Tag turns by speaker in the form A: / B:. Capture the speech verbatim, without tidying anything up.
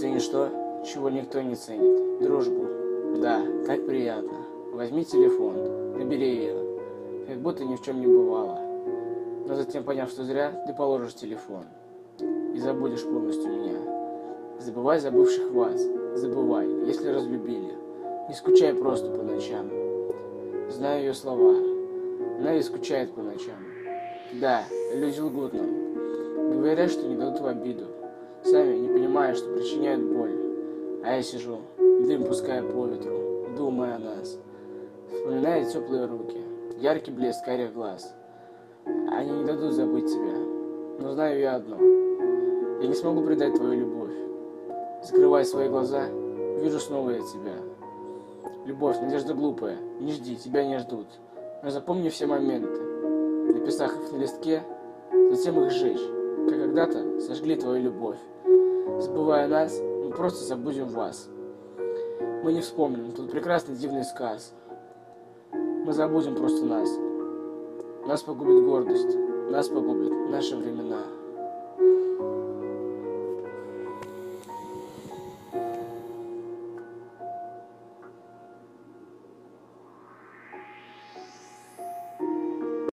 A: ценишь то, чего никто не ценит. Дружбу. Да, как приятно. Возьми телефон, набери ее, как будто ни в чем не бывало. Но затем, поняв, что зря, ты положишь телефон и забудешь полностью меня. Забывай забывших вас, забывай, если разлюбили. Не скучай просто по ночам. Знаю ее слова, она и скучает по ночам. Да, люди лгут нам, говорят, что не дадут в обиду, сами не понимая, что причиняют боль. А я сижу, дым пуская по ветру, думая о нас, вспоминая теплые руки, яркий блеск карих глаз. Они не дадут забыть тебя, но знаю я одно: я не смогу предать твою любовь. Закрывая свои глаза, вижу снова я тебя. Любовь, надежда глупая, не жди, тебя не ждут. Но запомни все моменты, написав их на листке, затем их сжечь, как когда-то сожгли твою любовь. Забывая нас, мы просто забудем вас. Мы не вспомним тот прекрасный дивный сказ. Мы забудем просто нас. Нас погубит гордость, нас погубят наши времена.